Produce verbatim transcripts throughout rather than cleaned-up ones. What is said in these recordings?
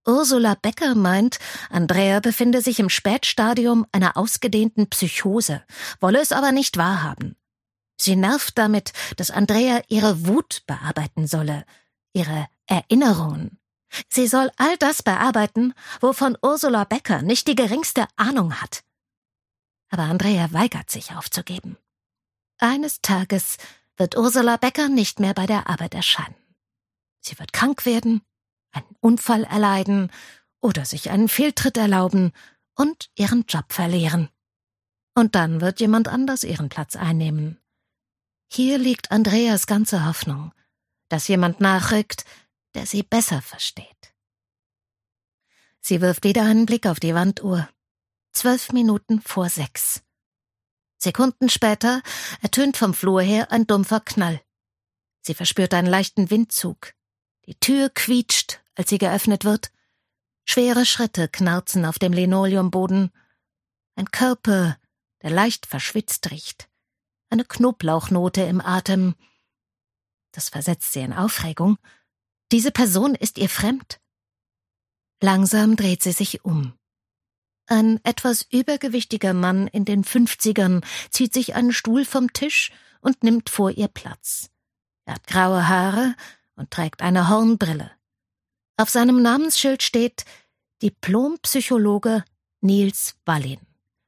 Ursula Becker meint, Andrea befinde sich im Spätstadium einer ausgedehnten Psychose, wolle es aber nicht wahrhaben. Sie nervt damit, dass Andrea ihre Wut bearbeiten solle, ihre Erinnerungen. Sie soll all das bearbeiten, wovon Ursula Becker nicht die geringste Ahnung hat. Aber Andrea weigert sich aufzugeben. Eines Tages wird Ursula Becker nicht mehr bei der Arbeit erscheinen. Sie wird krank werden, einen Unfall erleiden oder sich einen Fehltritt erlauben und ihren Job verlieren. Und dann wird jemand anders ihren Platz einnehmen. Hier liegt Andreas ganze Hoffnung, dass jemand nachrückt, der sie besser versteht. Sie wirft wieder einen Blick auf die Wanduhr. Zwölf Minuten vor sechs. Sekunden später ertönt vom Flur her ein dumpfer Knall. Sie verspürt einen leichten Windzug. Die Tür quietscht, als sie geöffnet wird. Schwere Schritte knarzen auf dem Linoleumboden. Ein Körper, der leicht verschwitzt riecht. Eine Knoblauchnote im Atem. Das versetzt sie in Aufregung. Diese Person ist ihr fremd. Langsam dreht sie sich um. Ein etwas übergewichtiger Mann in den Fünfzigern zieht sich einen Stuhl vom Tisch und nimmt vor ihr Platz. Er hat graue Haare und trägt eine Hornbrille. Auf seinem Namensschild steht Diplompsychologe Nils Wallin.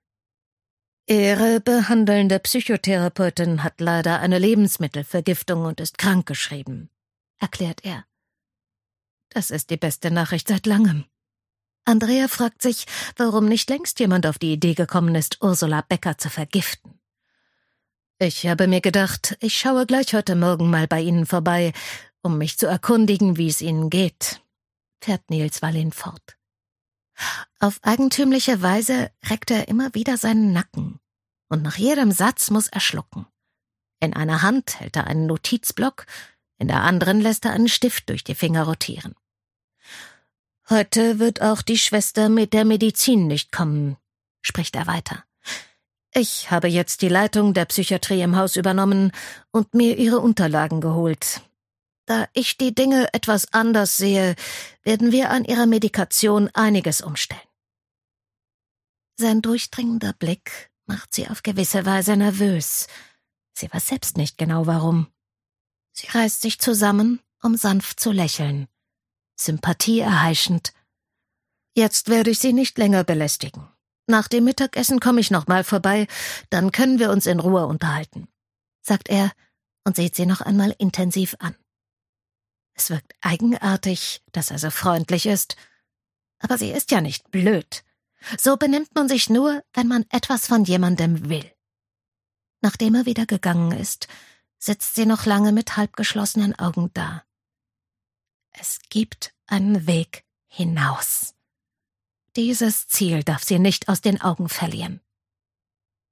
Ihre behandelnde Psychotherapeutin hat leider eine Lebensmittelvergiftung und ist krankgeschrieben, erklärt er. Das ist die beste Nachricht seit langem. Andrea fragt sich, warum nicht längst jemand auf die Idee gekommen ist, Ursula Becker zu vergiften. Ich habe mir gedacht, ich schaue gleich heute Morgen mal bei Ihnen vorbei, um mich zu erkundigen, wie es Ihnen geht, fährt Nils Wallin fort. Auf eigentümliche Weise reckt er immer wieder seinen Nacken, und nach jedem Satz muss er schlucken. In einer Hand hält er einen Notizblock, in der anderen lässt er einen Stift durch die Finger rotieren. Heute wird auch die Schwester mit der Medizin nicht kommen, spricht er weiter. Ich habe jetzt die Leitung der Psychiatrie im Haus übernommen und mir ihre Unterlagen geholt. Da ich die Dinge etwas anders sehe, werden wir an ihrer Medikation einiges umstellen. Sein durchdringender Blick macht sie auf gewisse Weise nervös. Sie weiß selbst nicht genau warum. Sie reißt sich zusammen, um sanft zu lächeln. Sympathie erheischend. Jetzt werde ich Sie nicht länger belästigen. Nach dem Mittagessen komme ich nochmal vorbei, dann können wir uns in Ruhe unterhalten, sagt er und sieht sie noch einmal intensiv an. Es wirkt eigenartig, dass er so freundlich ist, aber sie ist ja nicht blöd. So benimmt man sich nur, wenn man etwas von jemandem will. Nachdem er wieder gegangen ist, sitzt sie noch lange mit halbgeschlossenen Augen da. Es gibt einen Weg hinaus. Dieses Ziel darf sie nicht aus den Augen verlieren.